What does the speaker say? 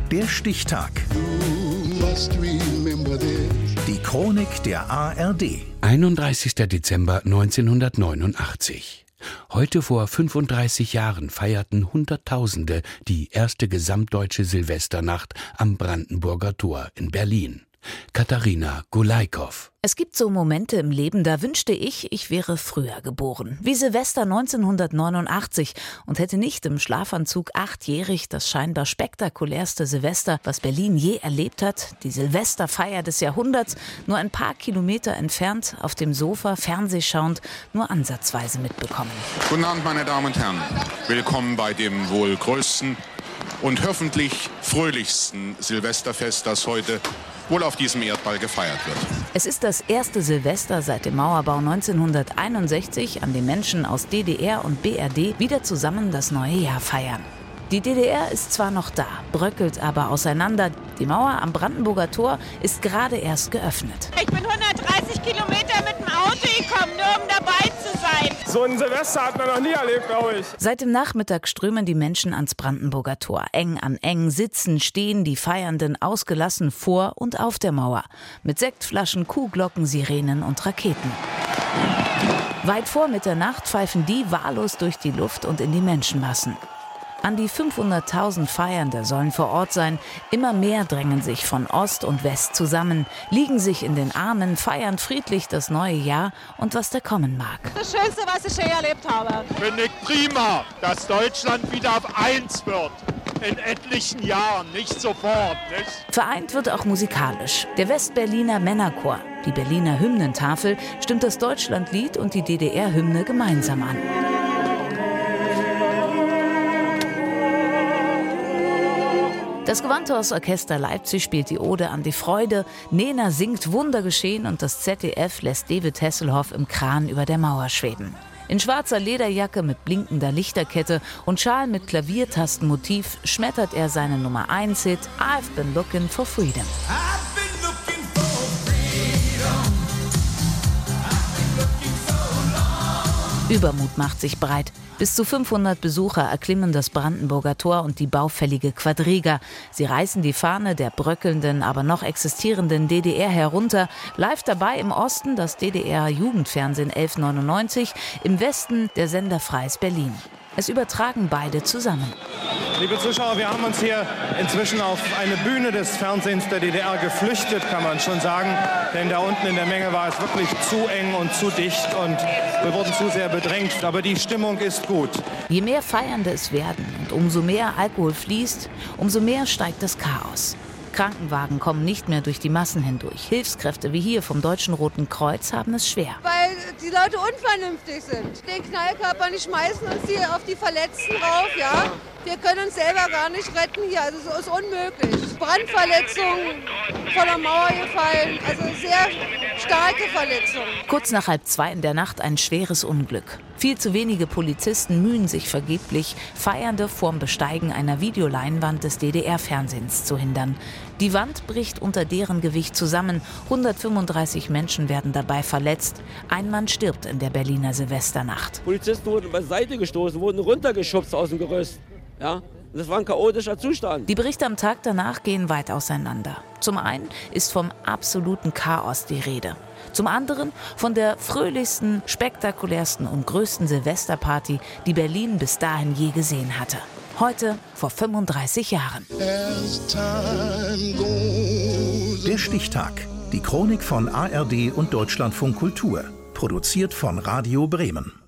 Der Stichtag. Die Chronik der ARD. 31. Dezember 1989. Heute vor 35 Jahren feierten Hunderttausende die erste gesamtdeutsche Silvesternacht am Brandenburger Tor in Berlin. Katharina Gulaikow. Es gibt so Momente im Leben, da wünschte ich wäre früher geboren. Wie Silvester 1989 und hätte nicht im Schlafanzug 8-jährig das scheinbar spektakulärste Silvester, was Berlin je erlebt hat, die Silvesterfeier des Jahrhunderts, nur ein paar Kilometer entfernt, auf dem Sofa, fernsehschauend, nur ansatzweise mitbekommen. Guten Abend, meine Damen und Herren. Willkommen bei dem wohl größten und hoffentlich fröhlichsten Silvesterfest, das heute wohl auf diesem Erdball gefeiert wird. Es ist das erste Silvester seit dem Mauerbau 1961, an dem Menschen aus DDR und BRD wieder zusammen das neue Jahr feiern. Die DDR ist zwar noch da, bröckelt aber auseinander. Die Mauer am Brandenburger Tor ist gerade erst geöffnet. Ich bin 130 Kilometer mit dem Auto gekommen, nur um dabei zu sein. So ein Silvester hat man noch nie erlebt, glaube ich. Seit dem Nachmittag strömen die Menschen ans Brandenburger Tor. Eng an eng sitzen, stehen die Feiernden ausgelassen vor und auf der Mauer. Mit Sektflaschen, Kuhglocken, Sirenen und Raketen. Weit vor Mitternacht pfeifen die wahllos durch die Luft und in die Menschenmassen. An die 500.000 Feiernde sollen vor Ort sein. Immer mehr drängen sich von Ost und West zusammen, liegen sich in den Armen, feiern friedlich das neue Jahr und was da kommen mag. Das Schönste, was ich je erlebt habe. Finde ich prima, dass Deutschland wieder auf 1 wird. In etlichen Jahren, nicht sofort, nicht? Vereint wird auch musikalisch. Der Westberliner Männerchor, die Berliner Hymnentafel stimmt das Deutschlandlied und die DDR-Hymne gemeinsam an. Das Gewandhausorchester Leipzig spielt die Ode an die Freude, Nena singt Wundergeschehen und das ZDF lässt David Hasselhoff im Kran über der Mauer schweben. In schwarzer Lederjacke mit blinkender Lichterkette und Schal mit Klaviertastenmotiv schmettert er seinen Nummer-1-Hit I've been looking for freedom. Übermut macht sich breit. Bis zu 500 Besucher erklimmen das Brandenburger Tor und die baufällige Quadriga. Sie reißen die Fahne der bröckelnden, aber noch existierenden DDR herunter. Live dabei im Osten das DDR-Jugendfernsehen 1199, im Westen der Sender Freies Berlin. Es übertragen beide zusammen. Liebe Zuschauer, wir haben uns hier inzwischen auf eine Bühne des Fernsehens der DDR geflüchtet, kann man schon sagen. Denn da unten in der Menge war es wirklich zu eng und zu dicht und wir wurden zu sehr bedrängt. Aber die Stimmung ist gut. Je mehr Feiernde es werden und umso mehr Alkohol fließt, umso mehr steigt das Chaos. Krankenwagen kommen nicht mehr durch die Massen hindurch. Hilfskräfte wie hier vom Deutschen Roten Kreuz haben es schwer. Weil die Leute unvernünftig sind. Den Knallkörper nicht schmeißen uns hier auf die Verletzten rauf, ja. Wir können uns selber gar nicht retten hier, also es ist unmöglich. Brandverletzungen, von der Mauer gefallen, also sehr starke Verletzungen. Kurz nach 1:30 in der Nacht ein schweres Unglück. Viel zu wenige Polizisten mühen sich vergeblich, Feiernde vorm Besteigen einer Videoleinwand des DDR-Fernsehens zu hindern. Die Wand bricht unter deren Gewicht zusammen. 135 Menschen werden dabei verletzt. Ein Mann stirbt in der Berliner Silvesternacht. Polizisten wurden beiseite gestoßen, wurden runtergeschubst aus dem Gerüst. Ja, das war ein chaotischer Zustand. Die Berichte am Tag danach gehen weit auseinander. Zum einen ist vom absoluten Chaos die Rede. Zum anderen von der fröhlichsten, spektakulärsten und größten Silvesterparty, die Berlin bis dahin je gesehen hatte. Heute vor 35 Jahren. Der Stichtag. Die Chronik von ARD und Deutschlandfunk Kultur. Produziert von Radio Bremen.